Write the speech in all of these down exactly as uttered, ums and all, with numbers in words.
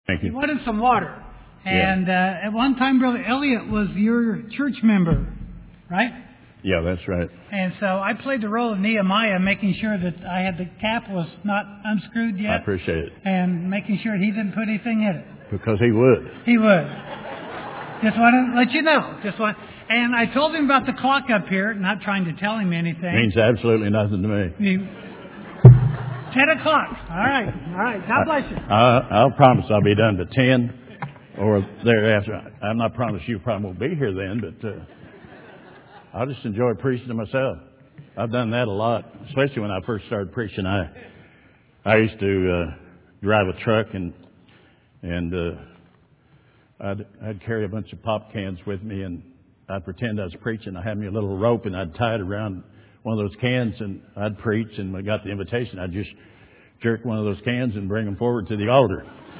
Thank you. He wanted some water. And Yeah. uh, at one time, Brother Elliot was your church member, right? Yeah, that's right. And so I played the role of Nehemiah, making sure that I had the cap was not unscrewed yet. I appreciate it. And making sure he didn't put anything in it. Because he would. He would. Just want to let you know. Just want. And I told him about the clock up here, not trying to tell him anything. Means absolutely nothing to me. He, Ten o'clock. All right. All right. God bless you. I, I'll promise I'll be done to ten or thereafter. I'm not promising you probably won't be here then, but uh, I'll just enjoy preaching to myself. I've done that a lot, especially when I first started preaching. I I used to uh, drive a truck and and uh, I'd I'd carry a bunch of pop cans with me, and I'd pretend I was preaching. I had me a little rope and I'd tie it around one of those cans, and I'd preach, and when I got the invitation, I'd just jerk one of those cans and bring them forward to the altar.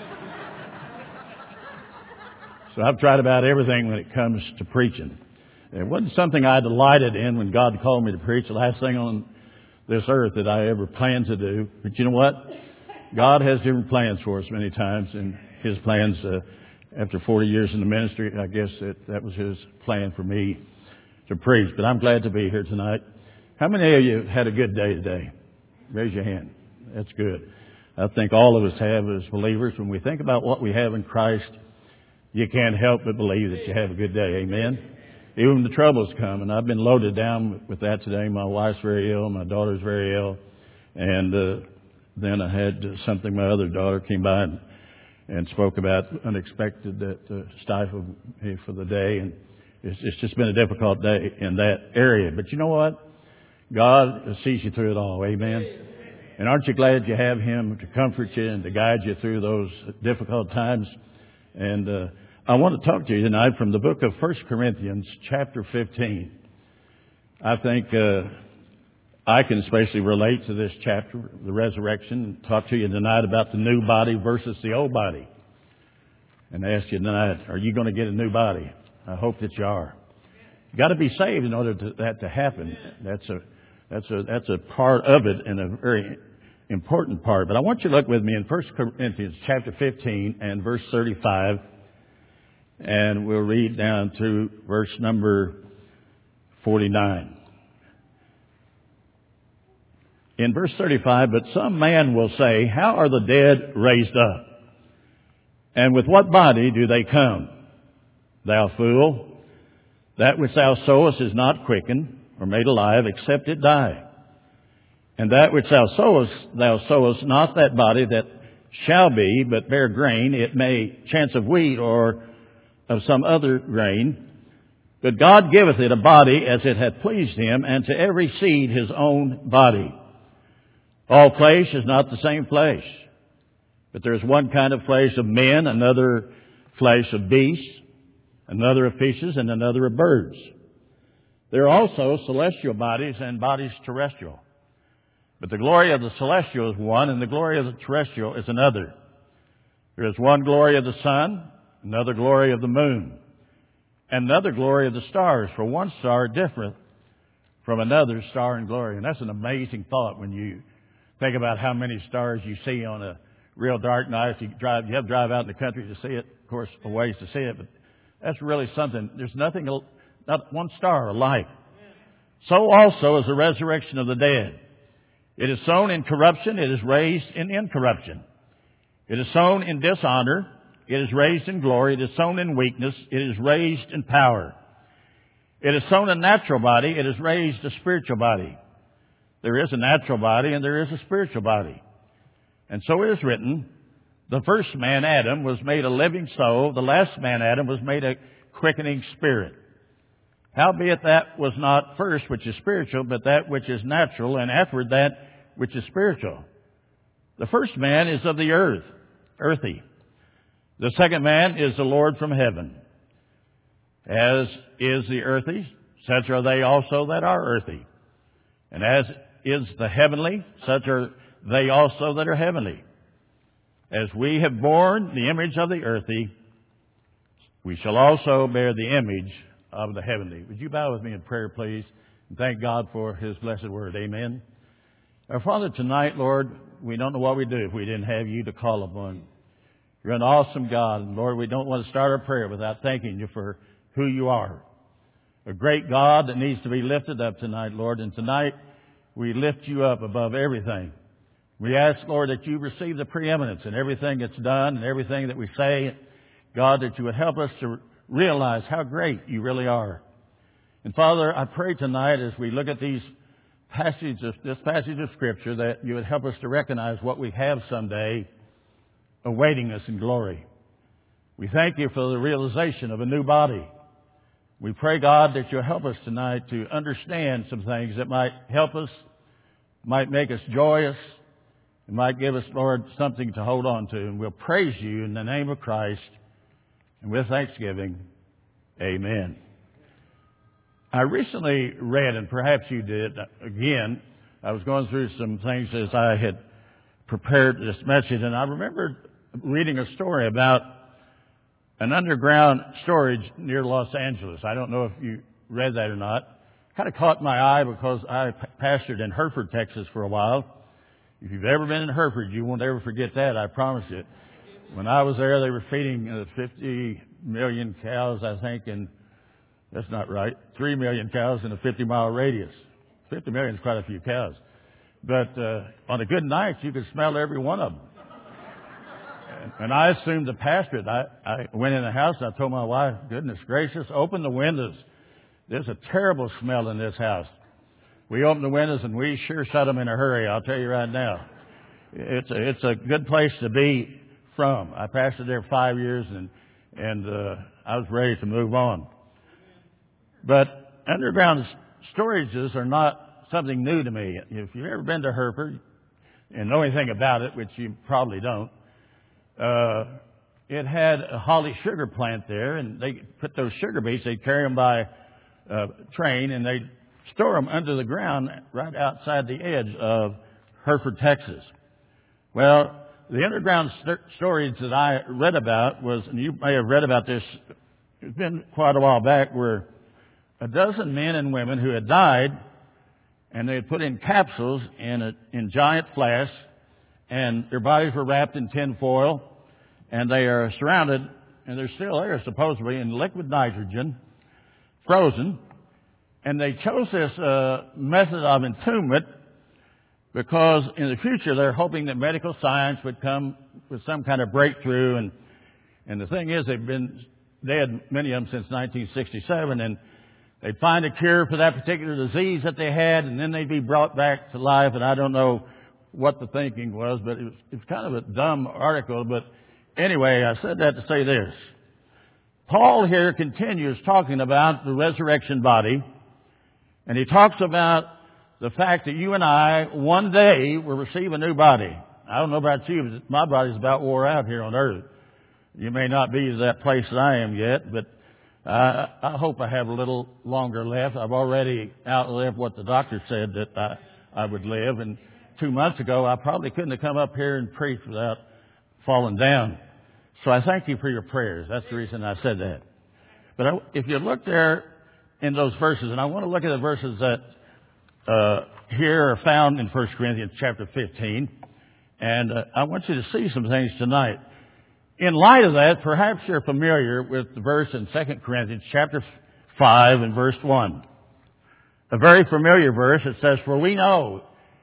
So I've tried about everything when it comes to preaching. It wasn't something I delighted in when God called me to preach, the last thing on this earth that I ever planned to do. But you know what? God has different plans for us many times, and His plans, uh, after forty years in the ministry, I guess that, that was His plan for me to preach. But I'm glad to be here tonight. How many of you had a good day today? Raise your hand. That's good. I think all of us have as believers. When we think about what we have in Christ, you can't help but believe that you have a good day. Amen? Even when the troubles come, and I've been loaded down with that today. My wife's very ill. My daughter's very ill. And uh, then I had something. My other daughter came by and, and spoke about unexpected that uh, stifled me for the day. And it's, it's just been a difficult day in that area. But you know what? God sees you through it all. Amen. And aren't you glad you have Him to comfort you and to guide you through those difficult times? And uh, I want to talk to you tonight from the book of First Corinthians chapter fifteen. I think uh, I can especially relate to this chapter, the resurrection, and talk to you tonight about the new body versus the old body. And ask you tonight, are you going to get a new body? I hope that you are. You've got to be saved in order for that to happen. That's a That's a, that's a part of it, and a very important part. But I want you to look with me in First Corinthians chapter fifteen and verse thirty-five. And we'll read down to verse number forty-nine. In verse thirty-five, but some man will say, how are the dead raised up? And with what body do they come? Thou fool, that which thou sowest is not quickened or made alive, except it die. And that which thou sowest, thou sowest not that body that shall be, but bear grain, it may chance of wheat or of some other grain. But God giveth it a body as it hath pleased Him, and to every seed his own body. All flesh is not the same flesh, but there is one kind of flesh of men, another flesh of beasts, another of fishes, and another of birds. There are also celestial bodies and bodies terrestrial. But the glory of the celestial is one, and the glory of the terrestrial is another. There is one glory of the sun, another glory of the moon, and another glory of the stars, for one star differeth from another star in glory. And that's an amazing thought when you think about how many stars you see on a real dark night. If you drive, you have to drive out in the country to see it, of course, a ways to see it, but that's really something. There's nothing, not one star alike. So also is the resurrection of the dead. It is sown in corruption, it is raised in incorruption. It is sown in dishonor, it is raised in glory. It is sown in weakness, it is raised in power. It is sown a natural body, it is raised a spiritual body. There is a natural body and there is a spiritual body. And so it is written, the first man, Adam, was made a living soul. The last man, Adam, was made a quickening spirit. Howbeit that was not first which is spiritual, but that which is natural, and afterward that which is spiritual. The first man is of the earth, earthy. The second man is the Lord from heaven. As is the earthy, such are they also that are earthy. And as is the heavenly, such are they also that are heavenly. As we have borne the image of the earthy, we shall also bear the image of the heavenly. Would you bow with me in prayer, please, and thank God for His blessed word. Amen. Our Father, tonight, Lord, we don't know what we'd do if we didn't have You to call upon. You're an awesome God. And Lord, we don't want to start our prayer without thanking you for who you are. A great God that needs to be lifted up tonight, Lord. And tonight, we lift you up above everything. We ask, Lord, that you receive the preeminence in everything that's done and everything that we say. God, that you would help us to realize how great you really are. And Father, I pray tonight as we look at these passages, of, this passage of Scripture, that you would help us to recognize what we have someday awaiting us in glory. We thank you for the realization of a new body. We pray, God, that you'll help us tonight to understand some things that might help us, might make us joyous, and might give us, Lord, something to hold on to. And we'll praise you in the name of Christ. And with thanksgiving, amen. I recently read, and perhaps you did, again, I was going through some things as I had prepared this message, and I remembered reading a story about an underground storage near Los Angeles. I don't know if you read that or not. Kind of caught my eye because I pastored in Hereford, Texas for a while. If you've ever been in Hereford, you won't ever forget that, I promise you. When I was there, they were feeding uh, fifty million cows, I think, and that's not right, three million cows in a fifty mile radius. fifty million is quite a few cows. But uh, on a good night, you could smell every one of them. And I assumed the pastorate. I, I went in the house and I told my wife, goodness gracious, open the windows. There's a terrible smell in this house. We opened the windows and we sure shut them in a hurry, I'll tell you right now. It's a, it's a good place to be from. I pastored there five years and, and uh, I was ready to move on. But underground storages are not something new to me. If you've ever been to Hereford and know anything about it, which you probably don't, Uh, it had a Holly sugar plant there, and they put those sugar beets, they'd carry them by uh, train, and they'd store them under the ground right outside the edge of Hereford, Texas. Well, the underground st- storage that I read about was, and you may have read about this, it's been quite a while back, where a dozen men and women who had died, and they had put in capsules in, a, in giant flasks, and their bodies were wrapped in tin foil, and they are surrounded, and they're still there, supposedly, in liquid nitrogen, frozen. And they chose this uh, method of entombment because in the future they're hoping that medical science would come with some kind of breakthrough. And and the thing is, they've been dead, many of them, since nineteen sixty-seven, and they'd find a cure for that particular disease that they had, and then they'd be brought back to life. And I don't know what the thinking was, but it was, it was kind of a dumb article. But anyway, I said that to say this. Paul here continues talking about the resurrection body, and he talks about the fact that you and I one day will receive a new body. I don't know about you, but my body's about wore out here on earth. You may not be to that place that I am yet, but I, I hope I have a little longer left. I've already outlived what the doctor said that I, I would live, and two months ago, I probably couldn't have come up here and preached without falling down. So I thank you for your prayers. That's the reason I said that. But I, if you look there in those verses, and I want to look at the verses that uh, here are found in First Corinthians chapter fifteen, and uh, I want you to see some things tonight. In light of that, perhaps you're familiar with the verse in Second Corinthians chapter five and verse one. A very familiar verse. It says, "For we know."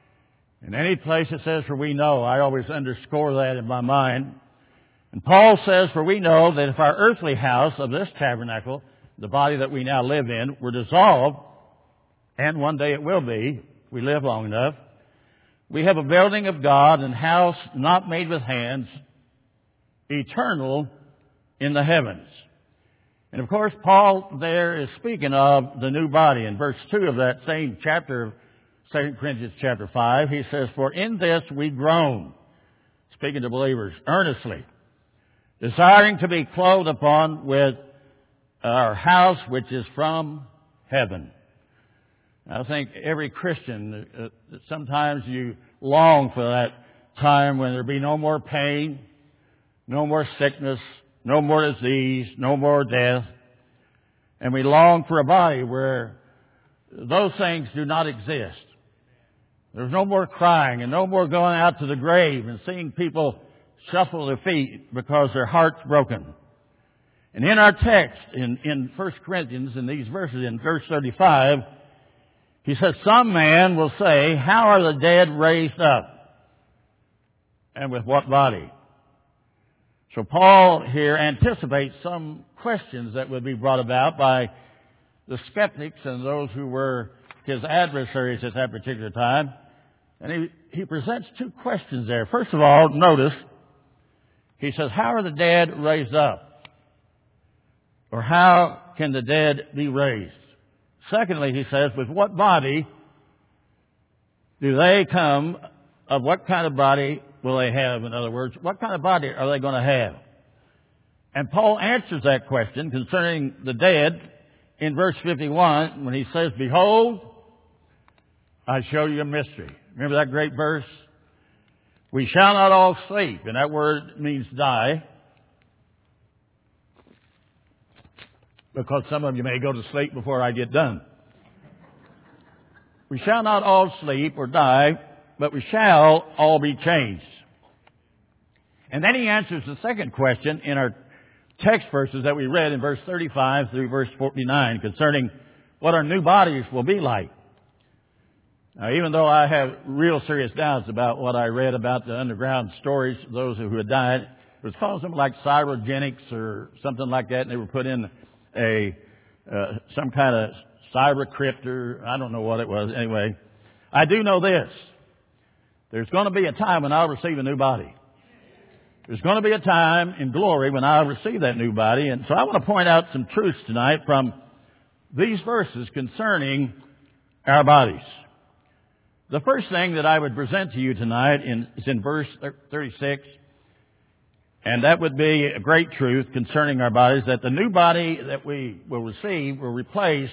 In any place it says, "for we know," I always underscore that in my mind. And Paul says, "For we know that if our earthly house of this tabernacle, the body that we now live in, were dissolved, and one day it will be, if we live long enough, we have a building of God, and house not made with hands, eternal in the heavens." And of course, Paul there is speaking of the new body. In verse two of that same chapter, Second Corinthians chapter five, he says, "For in this we groan," speaking to believers, "earnestly, desiring to be clothed upon with our house which is from heaven." I think every Christian, uh, sometimes you long for that time when there be no more pain, no more sickness, no more disease, no more death. And we long for a body where those things do not exist. There's no more crying and no more going out to the grave and seeing people shuffle their feet because their heart's broken. And in our text, in, in First Corinthians, in these verses, in verse thirty-five, he says, some man will say, how are the dead raised up? And with what body? So Paul here anticipates some questions that would be brought about by the skeptics and those who were his adversaries at that particular time. And he, he presents two questions there. First of all, notice, he says, how are the dead raised up? Or how can the dead be raised? Secondly, he says, with what body do they come? Of what kind of body will they have? In other words, what kind of body are they going to have? And Paul answers that question concerning the dead in verse fifty-one when he says, behold, I show you a mystery. Remember that great verse? We shall not all sleep. And that word means die. Because some of you may go to sleep before I get done. We shall not all sleep or die, but we shall all be changed. And then he answers the second question in our text verses that we read in verse thirty-five through verse forty-nine concerning what our new bodies will be like. Now, even though I have real serious doubts about what I read about the underground stories of those who had died, it was called something like cryogenics or something like that, and they were put in a uh, some kind of cyber crypt, or I don't know what it was. Anyway, I do know this. There's going to be a time when I'll receive a new body. There's going to be a time in glory when I'll receive that new body. And so I want to point out some truths tonight from these verses concerning our bodies. The first thing that I would present to you tonight in, is in verse thirty-six. And that would be a great truth concerning our bodies, that the new body that we will receive will replace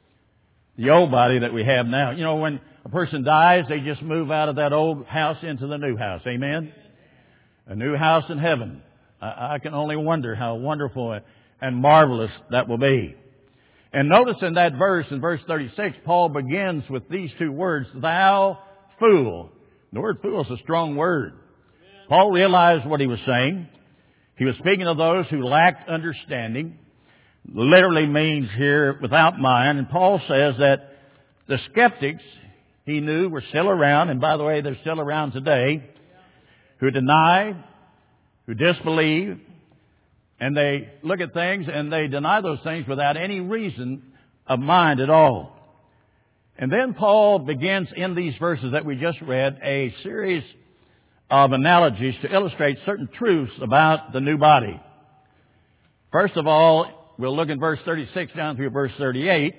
the old body that we have now. You know, when a person dies, they just move out of that old house into the new house. Amen? A new house in heaven. I, I can only wonder how wonderful and marvelous that will be. And notice in that verse, in verse thirty-six, Paul begins with these two words, thou fool. The word fool is a strong word. Paul realized what he was saying. He was speaking of those who lacked understanding. Literally means here without mind. And Paul says that the skeptics he knew were still around, and by the way, they're still around today, who deny, who disbelieve, and they look at things and they deny those things without any reason of mind at all. And then Paul begins in these verses that we just read a series of analogies to illustrate certain truths about the new body. First of all, we'll look in verse thirty-six down through verse thirty-eight.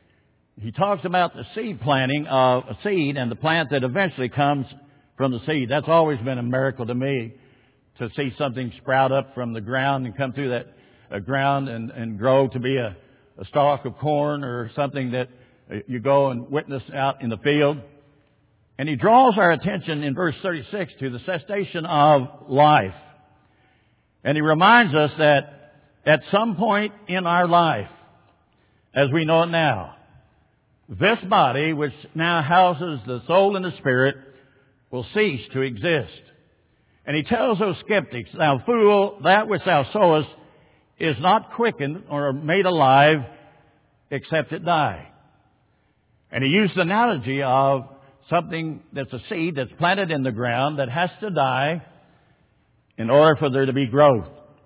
He talks about the seed planting of a seed and the plant that eventually comes from the seed. That's always been a miracle to me, to see something sprout up from the ground and come through that uh, ground and, and grow to be a, a stalk of corn or something that uh, you go and witness out in the field. And he draws our attention in verse thirty-six to the cessation of life. And he reminds us that at some point in our life, as we know it now, this body, which now houses the soul and the spirit, will cease to exist. And he tells those skeptics, thou fool, that which thou sowest is not quickened or made alive except it die. And he used the analogy of something that's a seed that's planted in the ground that has to die in order for there to be growth.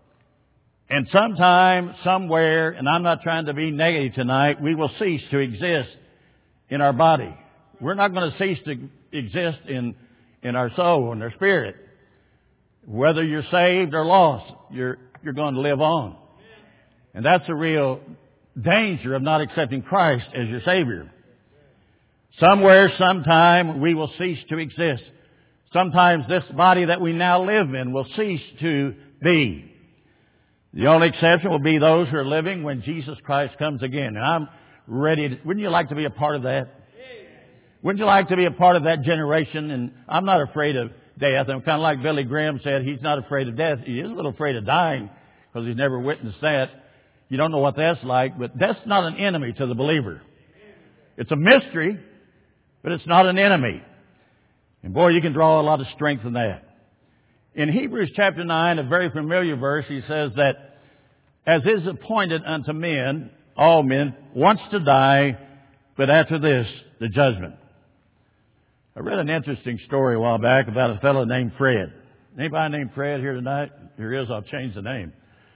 And sometime, somewhere, and I'm not trying to be negative tonight, we will cease to exist in our body. We're not going to cease to exist in, in our soul and our spirit. Whether you're saved or lost, you're, you're going to live on. And that's a real danger of not accepting Christ as your Savior. Somewhere, sometime, we will cease to exist. Sometimes this body that we now live in will cease to be. The only exception will be those who are living when Jesus Christ comes again. And I'm ready to, wouldn't you like to be a part of that? Wouldn't you like to be a part of that generation? And I'm not afraid of death. I'm kind of like Billy Graham said, he's not afraid of death. He is a little afraid of dying because he's never witnessed that. You don't know what that's like, but that's not an enemy to the believer. It's a mystery, but it's not an enemy. And boy, you can draw a lot of strength from that. In Hebrews chapter nine, a very familiar verse, he says that, as is appointed unto men, all men, once to die, but after this, the judgment. I read an interesting story a while back about a fellow named Fred. Anybody named Fred here tonight? Here is, I'll change the name.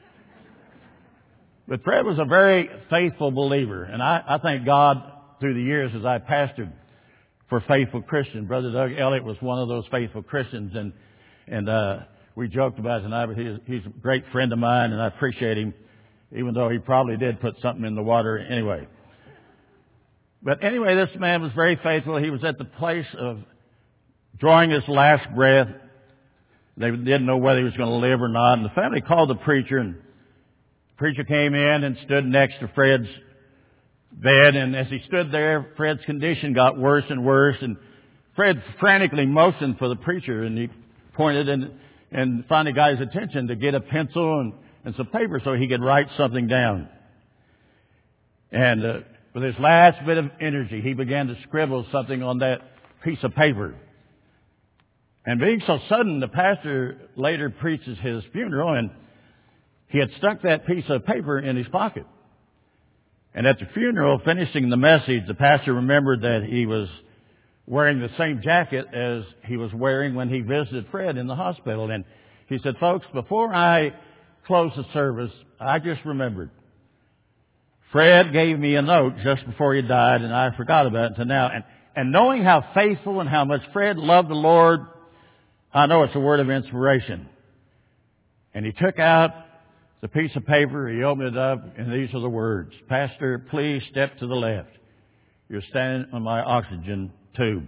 But Fred was a very faithful believer, and I, I thank God through the years as I pastored for faithful Christians. Brother Doug Elliott was one of those faithful Christians, and and uh, we joked about it tonight, but he's, he's a great friend of mine, and I appreciate him, even though he probably did put something in the water anyway. But anyway, this man was very faithful. He was at the place of drawing his last breath. They didn't know whether he was going to live or not, and the family called the preacher, and the preacher came in and stood next to Fred's bed, and as he stood there, Fred's condition got worse and worse, and Fred frantically motioned for the preacher, and he pointed and, and finally got his attention to get a pencil and, and some paper so he could write something down. And uh, with his last bit of energy, he began to scribble something on that piece of paper. And being so sudden, the pastor later preaches his funeral, and he had stuck that piece of paper in his pocket. And at the funeral, finishing the message, the pastor remembered that he was wearing the same jacket as he was wearing when he visited Fred in the hospital. And he said, folks, before I close the service, I just remembered. Fred gave me a note just before he died, and I forgot about it until now. And, and knowing how faithful and how much Fred loved the Lord, I know it's a word of inspiration. And he took out the piece of paper, he opened it up, and these are the words. Pastor, please step to the left. You're standing on my oxygen tube.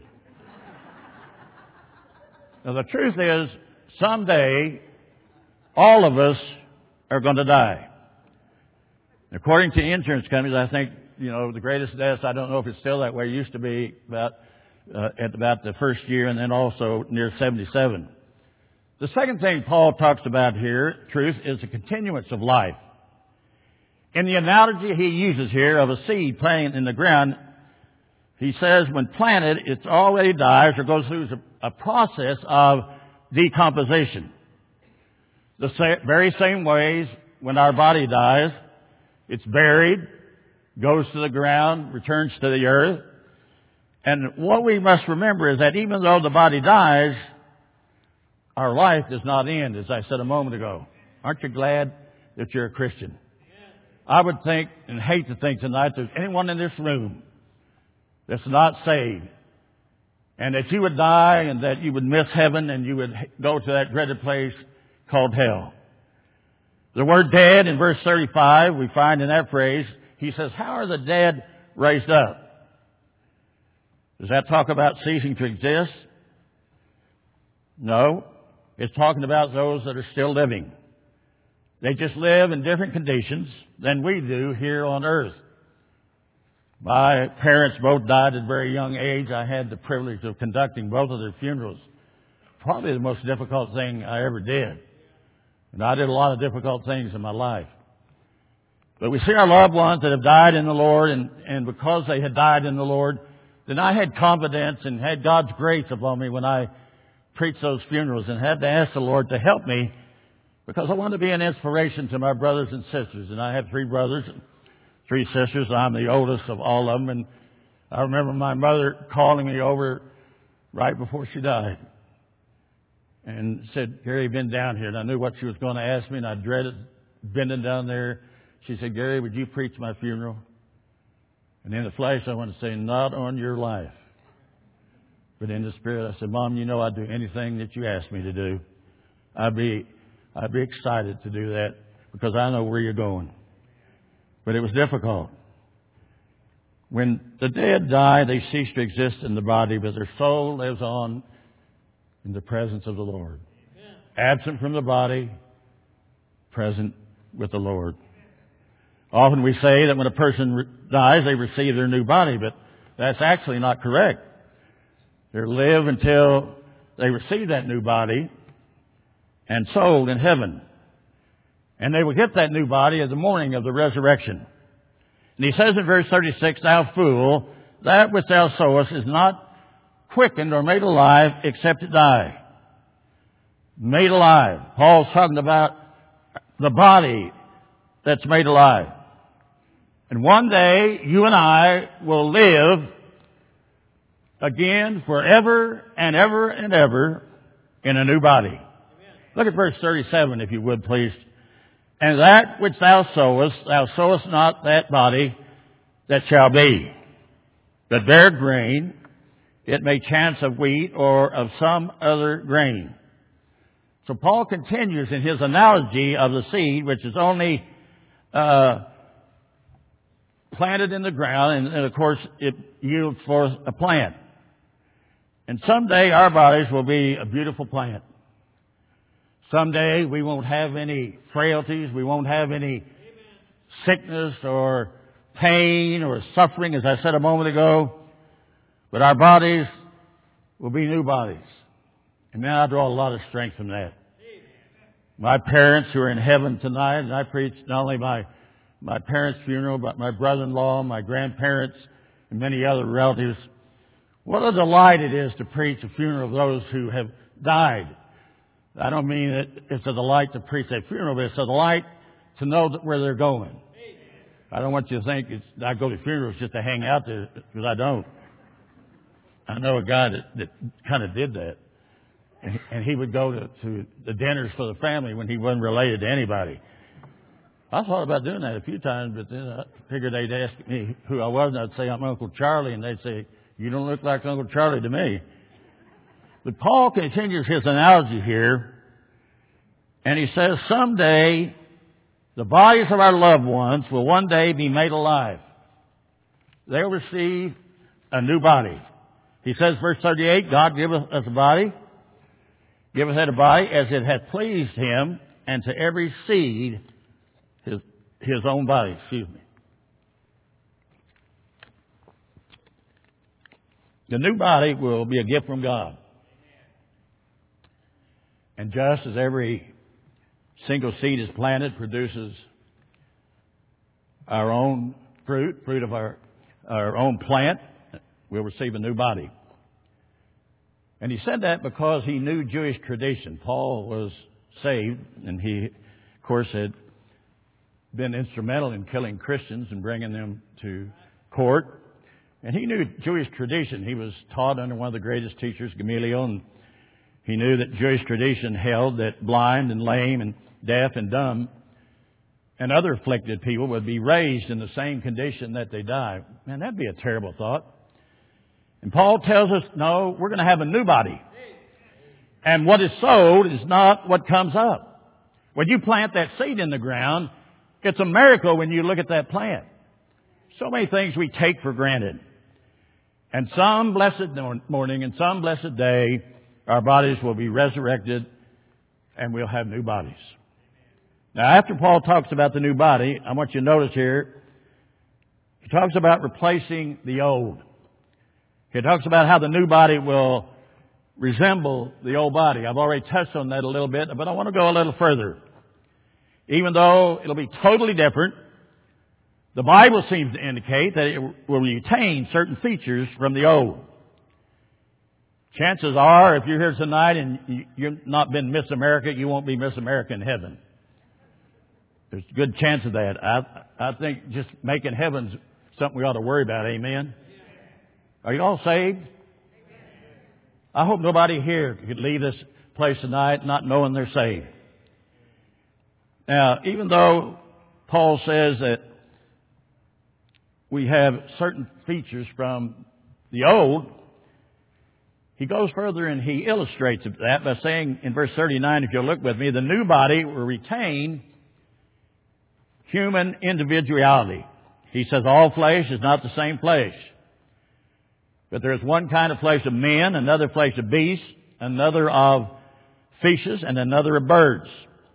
Now the truth is, someday, all of us are going to die. According to insurance companies, I think, you know, the greatest deaths, I don't know if it's still that way, it used to be about, uh, at about the first year and then also near seventy-seven. The second thing Paul talks about here, truth, is the continuance of life. In the analogy he uses here of a seed planted in the ground, he says when planted, it already dies or goes through a, a process of decomposition. The sa- very same ways when our body dies, it's buried, goes to the ground, returns to the earth. And what we must remember is that even though the body dies, our life does not end, as I said a moment ago. Aren't you glad that you're a Christian? I would think and hate to think tonight there's anyone in this room that's not saved, and that you would die and that you would miss heaven and you would go to that dreaded place called hell. The word dead in verse thirty-five, we find in that phrase, he says, how are the dead raised up? Does that talk about ceasing to exist? No. It's talking about those that are still living. They just live in different conditions than we do here on earth. My parents both died at a very young age. I had the privilege of conducting both of their funerals. Probably the most difficult thing I ever did. And I did a lot of difficult things in my life. But we see our loved ones that have died in the Lord, and, and because they had died in the Lord, then I had confidence and had God's grace upon me when I preached those funerals, and had to ask the Lord to help me because I wanted to be an inspiration to my brothers and sisters. And I have three brothers and three sisters. I'm the oldest of all of them. And I remember my mother calling me over right before she died and said, Gary, been down here. And I knew what she was going to ask me, and I dreaded bending down there. She said, Gary, would you preach my funeral? And in the flesh, I want to say, not on your life. But in the spirit, I said, Mom, you know I'd do anything that you ask me to do. I'd be, I'd be excited to do that because I know where you're going. But it was difficult. When the dead die, they cease to exist in the body, but their soul lives on in the presence of the Lord. Amen. Absent from the body, present with the Lord. Often we say that when a person re- dies, they receive their new body, but that's actually not correct. They live until they receive that new body and soul in heaven. And they will get that new body at the morning of the resurrection. And he says in verse thirty-six, Thou fool, that which thou sowest is not quickened or made alive except it die. made alive. Paul's talking about the body that's made alive. And one day, you and I will live again forever and ever and ever in a new body. Amen. Look at verse thirty-seven, if you would, please. And that which thou sowest, thou sowest not that body that shall be, but bear grain, it may chance of wheat or of some other grain. So Paul continues in his analogy of the seed, which is only uh, planted in the ground, and, and of course it yields forth a plant. And someday our bodies will be a beautiful plant. Someday we won't have any frailties, we won't have any sickness or pain or suffering, as I said a moment ago. But our bodies will be new bodies. And man, I draw a lot of strength from that. My parents who are in heaven tonight, and I preached not only my, my parents' funeral, but my brother-in-law, my grandparents, and many other relatives. What a delight it is to preach a funeral of those who have died. I don't mean that it's a delight to preach a funeral, but it's a delight to know where they're going. I don't want you to think it's, I go to funerals just to hang out there, because I don't. I know a guy that, that kind of did that. And, and he would go to, to the dinners for the family when he wasn't related to anybody. I thought about doing that a few times, but then I figured they'd ask me who I was, and I'd say I'm Uncle Charlie, and they'd say, you don't look like Uncle Charlie to me. But Paul continues his analogy here, and he says, someday the bodies of our loved ones will one day be made alive. They'll receive a new body. He says, verse thirty-eight, God giveth us a body, giveth it a body as it hath pleased him, and to every seed his, his own body. Excuse me. The new body will be a gift from God. And just as every single seed is planted, produces our own fruit, fruit of our, our own plant, we'll receive a new body. And he said that because he knew Jewish tradition. Paul was saved, and he, of course, had been instrumental in killing Christians and bringing them to court. And he knew Jewish tradition. He was taught under one of the greatest teachers, Gamaliel, and he knew that Jewish tradition held that blind and lame and deaf and dumb and other afflicted people would be raised in the same condition that they die. Man, that'd be a terrible thought. And Paul tells us, no, we're going to have a new body. And what is sowed is not what comes up. When you plant that seed in the ground, it's a miracle when you look at that plant. So many things we take for granted. And some blessed morning and some blessed day, our bodies will be resurrected and we'll have new bodies. Now, after Paul talks about the new body, I want you to notice here, he talks about replacing the old. He talks about how the new body will resemble the old body. I've already touched on that a little bit, but I want to go a little further. Even though it'll be totally different, the Bible seems to indicate that it will retain certain features from the old. Chances are, if you're here tonight and you've not been Miss America, you won't be Miss America in heaven. There's a good chance of that. I, I think just making heaven's something we ought to worry about. Amen? Are you all saved? I hope nobody here could leave this place tonight not knowing they're saved. Now, even though Paul says that we have certain features from the old, he goes further and he illustrates that by saying in verse thirty-nine, if you'll look with me, the new body will retain human individuality. He says all flesh is not the same flesh. But there's one kind of flesh of men, another flesh of beasts, another of fishes, and another of birds.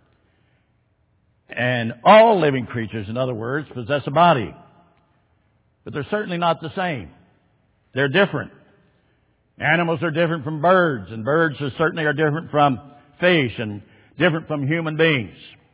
And all living creatures, in other words, possess a body. But they're certainly not the same. They're different. Animals are different from birds, and birds are certainly are different from fish and different from human beings.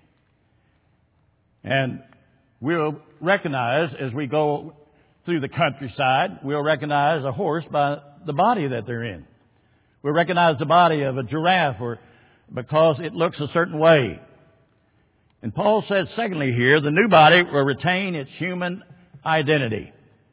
And we'll recognize as we go through the countryside, we'll recognize a horse by the body that they're in. We'll recognize the body of a giraffe or because it looks a certain way. And Paul says, secondly here, the new body will retain its human identity.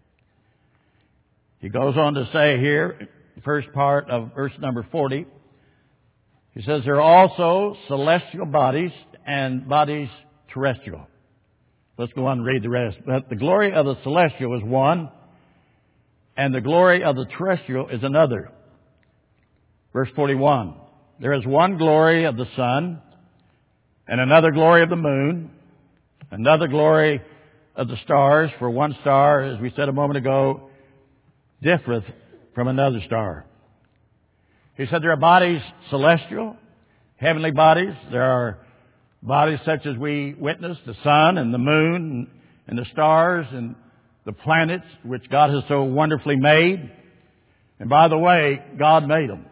He goes on to say here, the first part of verse number forty, he says, there are also celestial bodies and bodies terrestrial. Let's go on and read the rest. But the glory of the celestial is one, and the glory of the terrestrial is another. Verse forty-one, there is one glory of the sun, and another glory of the moon, another glory of the stars, for one star, as we said a moment ago, differeth from another star. He said there are bodies celestial, heavenly bodies. There are bodies such as we witness, the sun and the moon and the stars and the planets, which God has so wonderfully made. And by the way, God made them.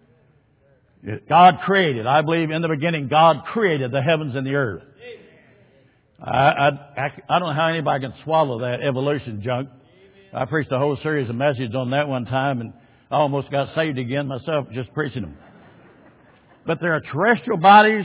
God created. I believe in the beginning God created the heavens and the earth. I, I, I don't know how anybody can swallow that evolution junk. I preached a whole series of messages on that one time, and I almost got saved again myself just preaching them. But there are terrestrial bodies,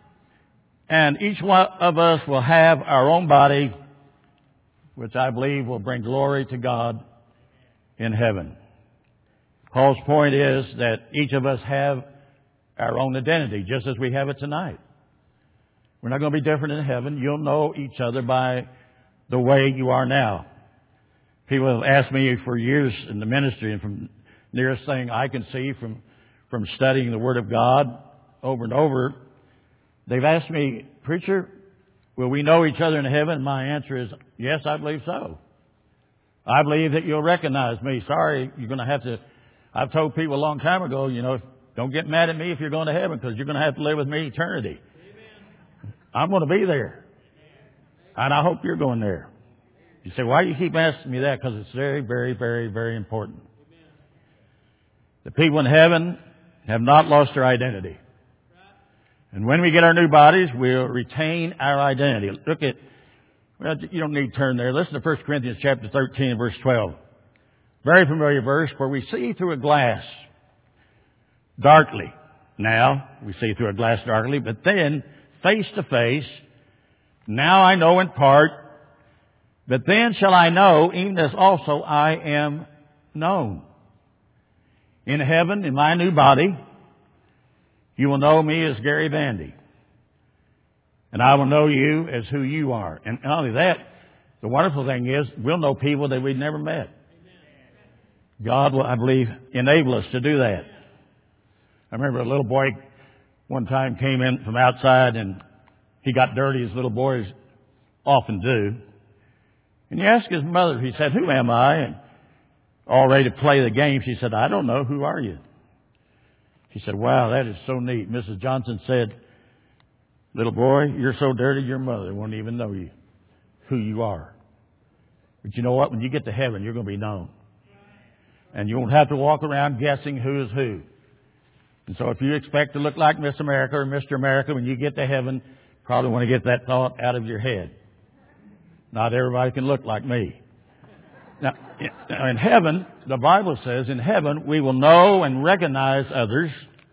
and each one of us will have our own body, which I believe will bring glory to God in heaven. Paul's point is that each of us have our own identity, just as we have it tonight. We're not going to be different in heaven. You'll know each other by the way you are now. People have asked me for years in the ministry, and from nearest thing I can see from, from studying the Word of God over and over, they've asked me, preacher, will we know each other in heaven? And my answer is, yes, I believe so. I believe that you'll recognize me. Sorry, you're going to have to, I've told people a long time ago, you know, don't get mad at me if you're going to heaven, because you're going to have to live with me eternity. Amen. I'm going to be there. And I hope you're going there. You say, why do you keep asking me that? Because it's very, very, very, very important. Amen. The people in heaven have not lost their identity. And when we get our new bodies, we'll retain our identity. Look at, well, you don't need to turn there. Listen to First Corinthians chapter thirteen, verse twelve. Very familiar verse, where we see through a glass darkly. Now, we see through a glass darkly, but then face to face. Now I know in part, but then shall I know, even as also I am known. In heaven, in my new body, you will know me as Gary Bandy. And I will know you as who you are. And not only that, the wonderful thing is, we'll know people that we've never met. God will, I believe, enable us to do that. I remember a little boy one time came in from outside, and he got dirty, as little boys often do. And he asked his mother, he said, who am I? And all ready to play the game, she said, I don't know. Who are you? He said, wow, that is so neat. Missus Johnson said, little boy, you're so dirty your mother won't even know you, who you are. But you know what? When you get to heaven, you're going to be known. And you won't have to walk around guessing who is who. And so if you expect to look like Miss America or Mister America when you get to heaven, probably want to get that thought out of your head. Not everybody can look like me. Now, in heaven, the Bible says, in heaven, we will know and recognize others.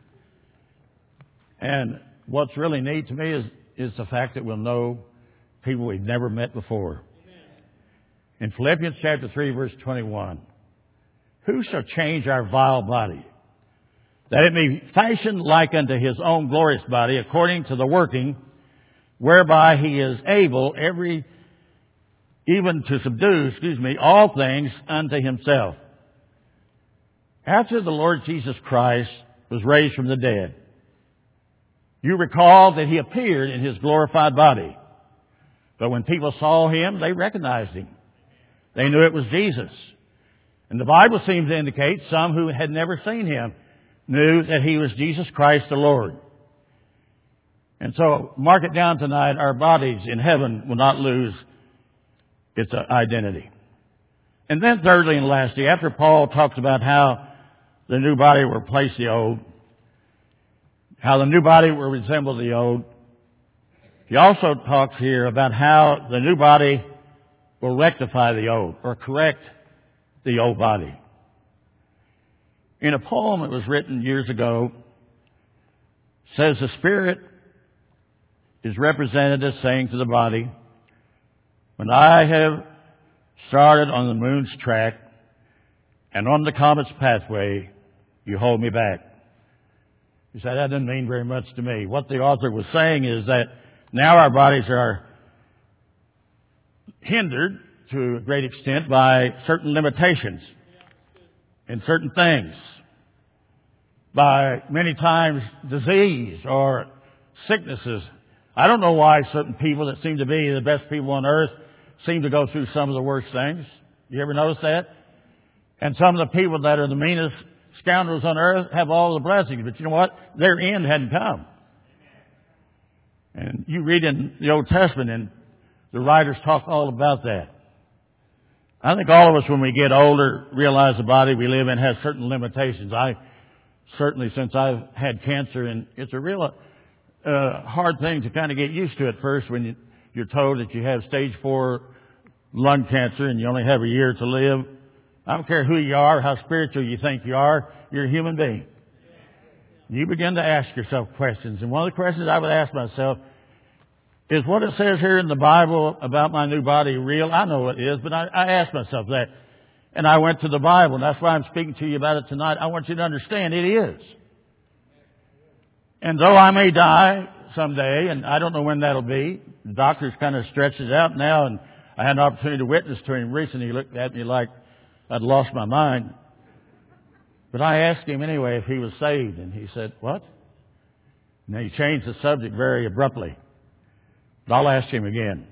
And what's really neat to me is, is the fact that we'll know people we've never met before. In Philippians chapter three, verse twenty-one, who shall change our vile body, that it may be fashioned like unto his own glorious body, according to the working whereby he is able every even to subdue, excuse me, all things unto himself. After the Lord Jesus Christ was raised from the dead, you recall that he appeared in his glorified body. But when people saw him, they recognized him. They knew it was Jesus. And the Bible seems to indicate some who had never seen him knew that he was Jesus Christ the Lord. And so, mark it down tonight, our bodies in heaven will not lose its identity. And then thirdly and lastly, after Paul talks about how the new body will replace the old, how the new body will resemble the old, he also talks here about how the new body will rectify the old, or correct the old body. In a poem that was written years ago, says the Spirit is represented as saying to the body, when I have started on the moon's track and on the comet's pathway, you hold me back. You say, that doesn't mean very much to me. What the author was saying is that now our bodies are hindered to a great extent by certain limitations in certain things, by many times disease or sicknesses. I don't know why certain people that seem to be the best people on earth seem to go through some of the worst things. You ever notice that? And some of the people that are the meanest scoundrels on earth have all the blessings, but you know what? Their end hadn't come. And you read in the Old Testament, and the writers talk all about that. I think all of us, when we get older, realize the body we live in has certain limitations. I certainly, since I've had cancer, and it's a real uh, hard thing to kind of get used to at first when you, you're told that you have stage four lung cancer and you only have a year to live. I don't care who you are, how spiritual you think you are, you're a human being. You begin to ask yourself questions. And one of the questions I would ask myself is, what it says here in the Bible about my new body real? I know it is, but I, I asked myself that. And I went to the Bible, and that's why I'm speaking to you about it tonight. I want you to understand it is. And though I may die someday, and I don't know when that'll be, the doctor's kind of stretched it out now, and I had an opportunity to witness to him recently. He looked at me like I'd lost my mind. But I asked him anyway if he was saved, and he said, what? And he changed the subject very abruptly. But I'll ask him again.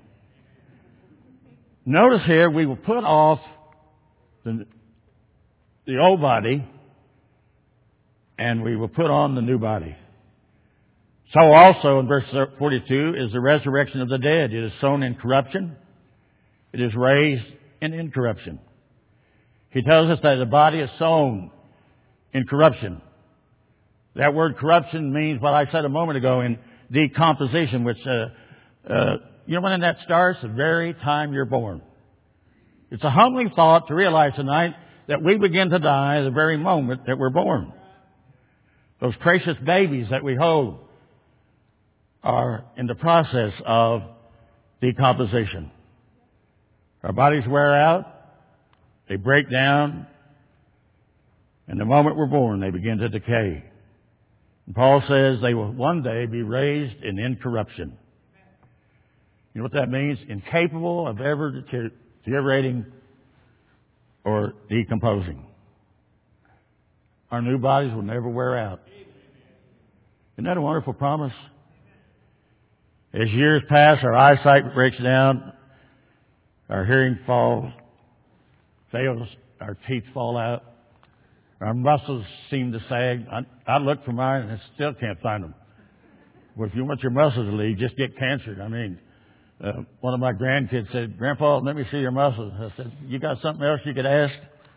Notice here, we will put off the, the old body, and we will put on the new body. So also in verse forty-two is the resurrection of the dead. It is sown in corruption. It is raised in incorruption. He tells us that the body is sown in corruption. That word corruption means what I said a moment ago in decomposition, which, uh, uh, you know when that starts? The very time you're born. It's a humbling thought to realize tonight that we begin to die the very moment that we're born. Those precious babies that we hold are in the process of decomposition. Our bodies wear out. They break down. And the moment we're born, they begin to decay. And Paul says they will one day be raised in incorruption. You know what that means? Incapable of ever deteriorating or decomposing. Our new bodies will never wear out. Isn't that a wonderful promise? As years pass, our eyesight breaks down, our hearing falls, fails, our teeth fall out, our muscles seem to sag. I, I look for mine and I still can't find them. Well, if you want your muscles to leave, just get cancer. I mean, uh, one of my grandkids said, Grandpa, let me see your muscles. I said, you got something else you could ask?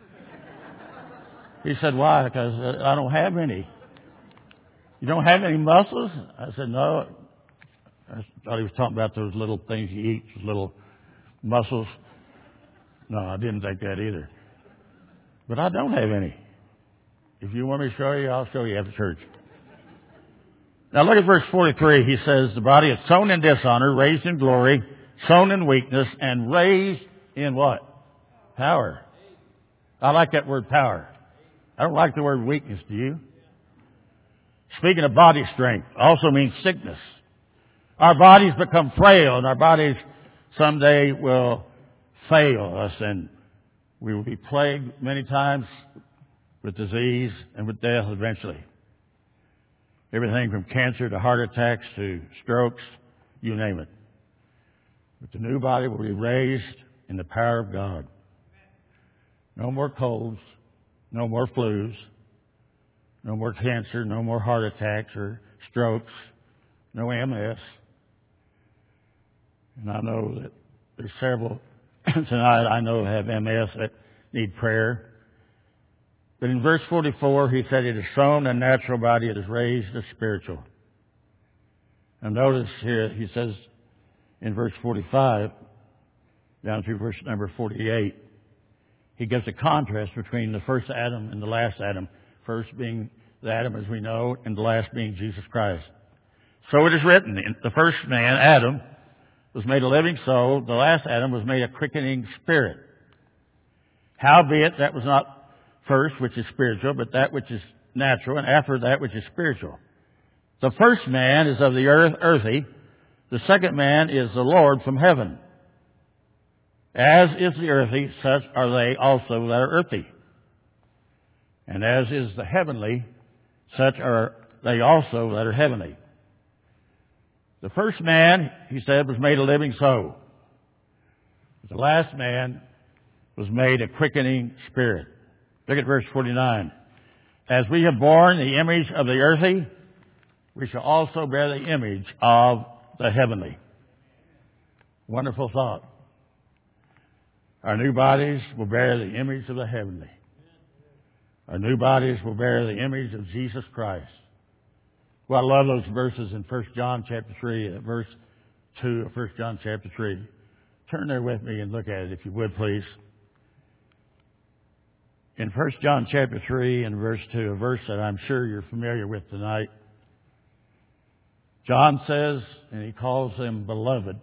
He said, why? Because uh, I don't have any. You don't have any muscles? I said, no. I thought he was talking about those little things you eat, those little muscles. No, I didn't think that either. But I don't have any. If you want me to show you, I'll show you after church. Now look at verse forty-three. He says, the body is sown in dishonor, raised in glory, sown in weakness, and raised in what? Power. I like that word power. I don't like the word weakness, do you? Speaking of body strength, also means sickness. Our bodies become frail, and our bodies someday will fail us, and we will be plagued many times with disease and with death eventually. Everything from cancer to heart attacks to strokes, you name it. But the new body will be raised in the power of God. No more colds, no more flus, no more cancer, no more heart attacks or strokes, no M S. And I know that there's several tonight I know have M S that need prayer. But in verse forty-four, he said, it is sown a natural body, it is raised a spiritual. And notice here, he says in verse forty-five, down through verse number forty-eight, he gives a contrast between the first Adam and the last Adam. First being the Adam as we know, and the last being Jesus Christ. So it is written, the first man, Adam, was made a living soul. The last Adam was made a quickening spirit. Howbeit, that was not first which is spiritual, but that which is natural, and after that which is spiritual. The first man is of the earth, earthy. The second man is the Lord from heaven. As is the earthy, such are they also that are earthy. And as is the heavenly, such are they also that are heavenly. The first man, he said, was made a living soul. The last man was made a quickening spirit. Look at verse forty-nine. As we have borne the image of the earthy, we shall also bear the image of the heavenly. Wonderful thought. Our new bodies will bear the image of the heavenly. Our new bodies will bear the image of Jesus Christ. Well, I love those verses in First John chapter three, verse two of First John chapter three. Turn there with me and look at it, if you would, please. In First John chapter three and verse two, a verse that I'm sure you're familiar with tonight, John says, and he calls them beloved.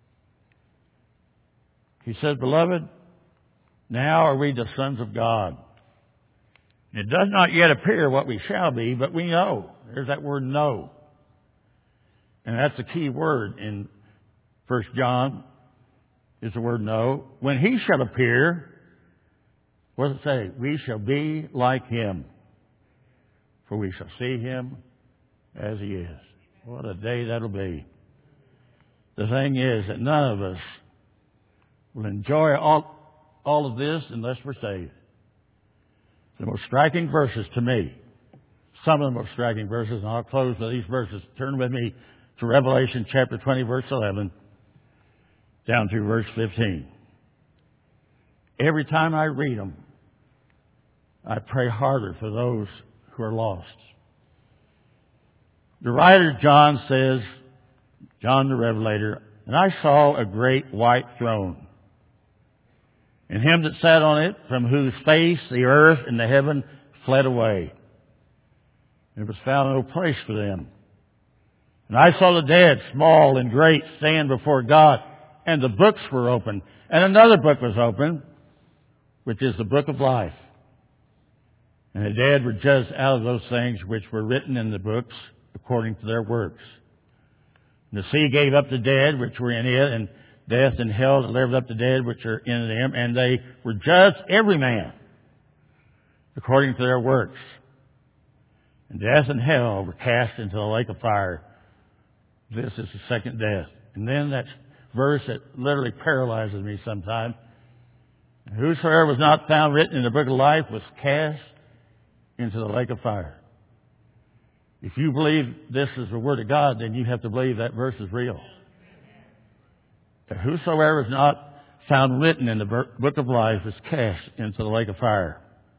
He says, beloved, now are we the sons of God. It does not yet appear what we shall be, but we know. There's that word know. And that's the key word in First John, is the word know. When he shall appear, what does it say? We shall be like him, for we shall see him as he is. What a day that'll be. The thing is that none of us will enjoy all, all of this unless we're saved. The most striking verses to me, some of the most striking verses, and I'll close with these verses. Turn with me to Revelation chapter twenty, verse eleven, down to verse fifteen. Every time I read them, I pray harder for those who are lost. The writer John says, John the Revelator, and I saw a great white throne, and him that sat on it, from whose face the earth and the heaven fled away. And there was found no place for them. And I saw the dead, small and great, stand before God, and the books were opened. And another book was opened, which is the book of life. And the dead were judged out of those things which were written in the books according to their works. And the sea gave up the dead which were in it, and death and hell delivered up the dead which are in them, and they were judged every man according to their works. And death and hell were cast into the lake of fire. This is the second death. And then that verse that literally paralyzes me sometimes. Whosoever was not found written in the book of life was cast into the lake of fire. If you believe this is the Word of God, then you have to believe that verse is real. That whosoever is not found written in the book of life is cast into the lake of fire.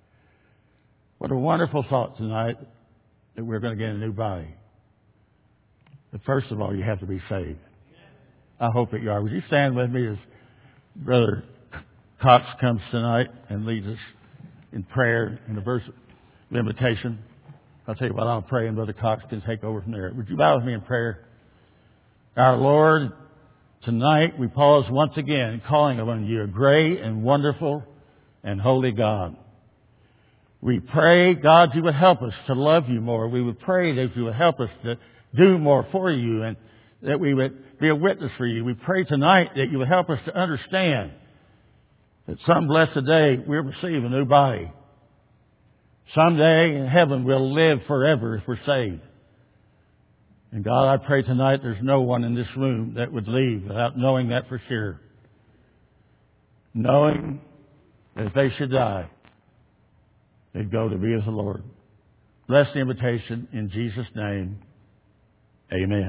What a wonderful thought tonight that we're going to get a new body. But first of all, you have to be saved. I hope that you are. Would you stand with me as Brother Cox comes tonight and leads us in prayer in the verse of invitation? I'll tell you what, I'll pray and Brother Cox can take over from there. Would you bow with me in prayer? Our Lord, tonight we pause once again calling upon you, a great and wonderful and holy God. We pray, God, you would help us to love you more. We would pray that you would help us to do more for you and that we would be a witness for you. We pray tonight that you would help us to understand that some blessed day we'll receive a new body. Someday in heaven we'll live forever if we're saved. And God, I pray tonight there's no one in this room that would leave without knowing that for sure. Knowing that if they should die, they'd go to be with the Lord. Bless the invitation in Jesus' name. Amen.